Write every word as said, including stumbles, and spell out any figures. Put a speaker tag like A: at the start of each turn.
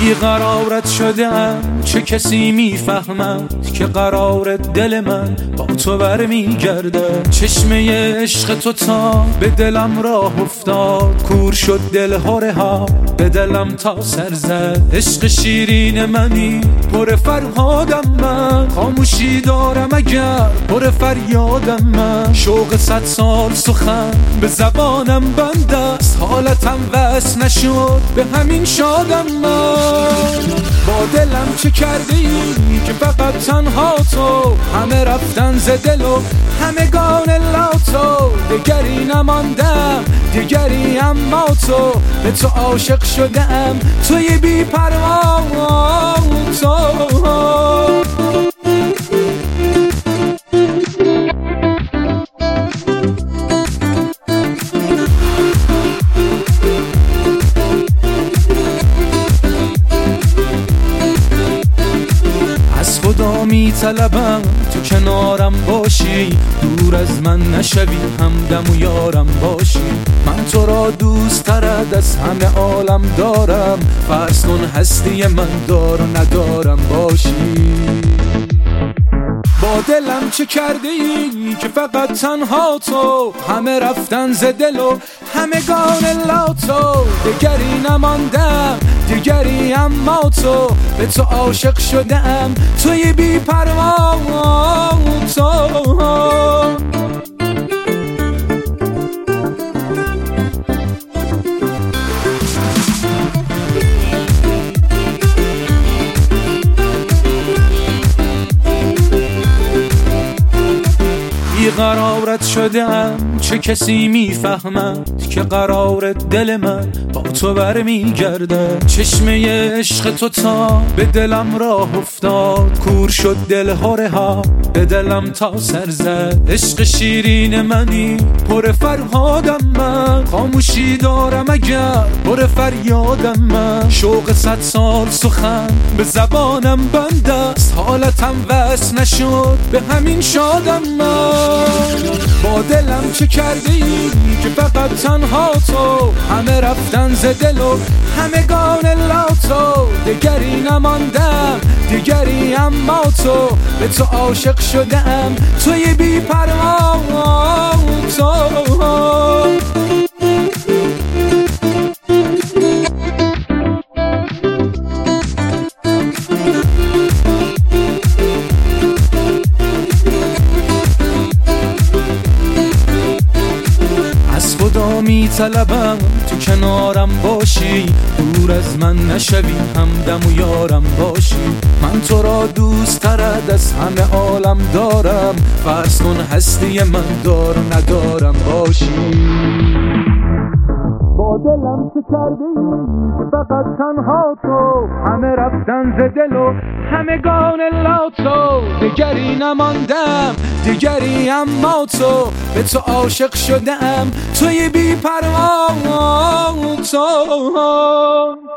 A: بیقرارت شدم، چه کسی میفهمد که قرار دل من با تو برمیگرده. چشمه عشق تو تا به دلم راه افتاد، کور شد دل هره ها به دلم تا سر زد. عشق شیرین منی پر فرهادم من، خاموشی دارم اگر پر فریادم من. شوق صد سال سخن به زبانم بند است، حالتم وصل نشد به همین شادم من. با دلم چه کرده ای که فقط تنها تو، همه رفتن ز دل و همگان لاتو. دگری نماندم دگری اما تو، به تو عاشق شدم توی بی پروا تو. خدا می طلبم تو کنارم باشی، دور از من نشوی، همدم و یارم باشی. من تو را دوست ترد از همه عالم دارم، فرض کن هستی من دار و ندارم باشی. با دلم چه کرده ای که فقط تنها تو، همه رفتن ز دل و همگان لاتو. دگری نماندم دیگری اما تو، به تو عاشق شدم توی بی پروا تو. بیقرارت شدم، چه کسی میفهمد که قرار دل من با تو برمیگرده. چشمه عشق تو تا به دلم راه افتاد، کور شد دل هره ها به دلم تا سر زد. عشق شیرین منی پر فرهادم من، خاموشی دارم اگر پر فریادم من. شوق صد سال سخن به زبانم بند است، حالتم وصل نشد به همین شادم من. با دلم چه کرده ای که فقط تنها تو، همه رفتن ز دل و همگان لاتو. دگری نماندم دیگری اما تو، به تو عاشق شدم توی بی پروا تو. خدا می طلبم تو کنارم باشی، دور از من نشوی، همدم و یارم باشی. من تو را دوست ترد از همه عالم دارم، فرض کن هستی من دار و ندارم باشی. با دلم چه کرده ای که فقط تنها تو، همه رفتن ز دل و همگان لاتو. دگری نماندم دیگری اما تو، به تو عاشق شدم توی بی پروا تو.